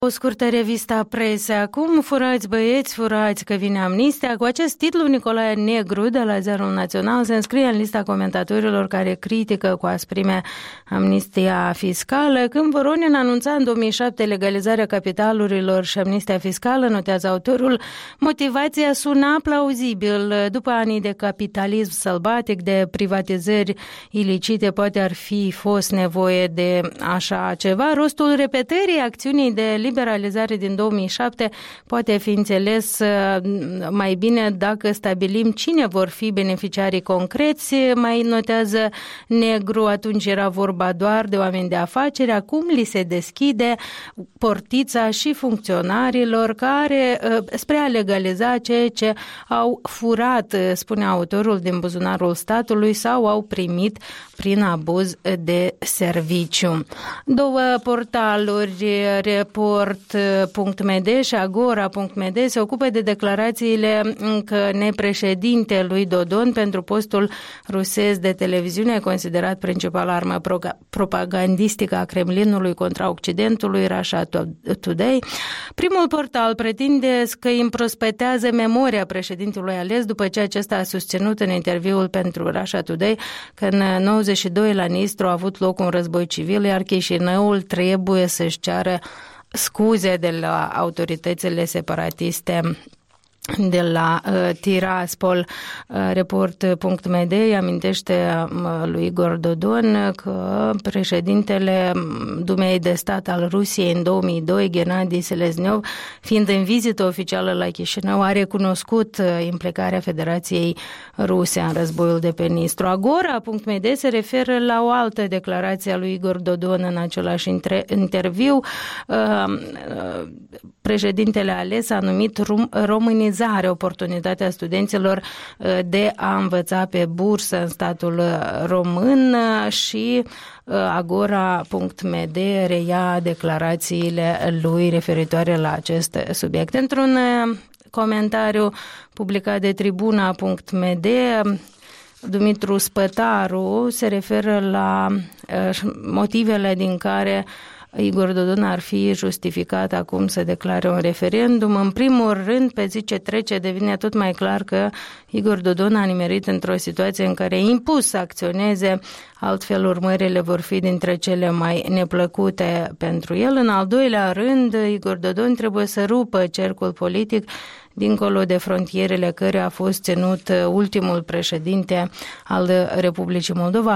O scurtă revistă presă. Acum, furați băieți, furați că vine amnistia. Cu acest titlu, Nicolae Negru de la Ziarul Național se înscrie în lista comentatorilor care critică cu asprime amnistia fiscală. Când Voronin anunța în 2007 legalizarea capitalurilor și amnistia fiscală, notează autorul, motivația suna plauzibil. După anii de capitalism sălbatic, de privatizări ilicite, poate ar fi fost nevoie de așa ceva. Rostul repetării acțiunii de liberalizare din 2007 poate fi înțeles mai bine dacă stabilim cine vor fi beneficiarii concreți, mai notează Negru. Atunci era vorba doar de oameni de afaceri, acum li se deschide portița și funcționarilor care spre a legaliza ceea ce au furat, spune autorul, din buzunarul statului sau au primit prin abuz de serviciu. Două portaluri, Report.md și Agora.md, se ocupă de declarațiile încă nepreședintelui Dodon pentru postul rusesc de televiziune, considerat principala armă propagandistică a Kremlinului contra Occidentului, Russia Today. Primul portal pretinde că împrospătează memoria președintelui ales după ce acesta a susținut în interviul pentru Russia Today că în 92 la Nistru a avut loc un război civil, iar Chișinăul trebuie să-și ceară scuze de la autoritățile separatiste de la Tiraspol. Report.md amintește lui Igor Dodon că președintele Dumei de Stat al Rusiei în 2002, Gennady Selezniov, fiind în vizită oficială la Chișinău, a recunoscut implicarea Federației Ruse în războiul de pe Nistru. Agora.md se referă la o altă declarație a lui Igor Dodon în același interviu. Președintele ales a numit românizare oportunitatea studenților de a învăța pe bursă în statul român și Agora.md reia declarațiile lui referitoare la acest subiect. Într-un comentariu publicat de Tribuna.md, Dumitru Spătaru se referă la motivele din care Igor Dodon ar fi justificat acum să declare un referendum. În primul rând, pe zi ce trece, devine tot mai clar că Igor Dodon a nimerit într-o situație în care e impus să acționeze, altfel urmările vor fi dintre cele mai neplăcute pentru el. În al doilea rând, Igor Dodon trebuie să rupă cercul politic dincolo de frontierele care a fost ținut ultimul președinte al Republicii Moldova.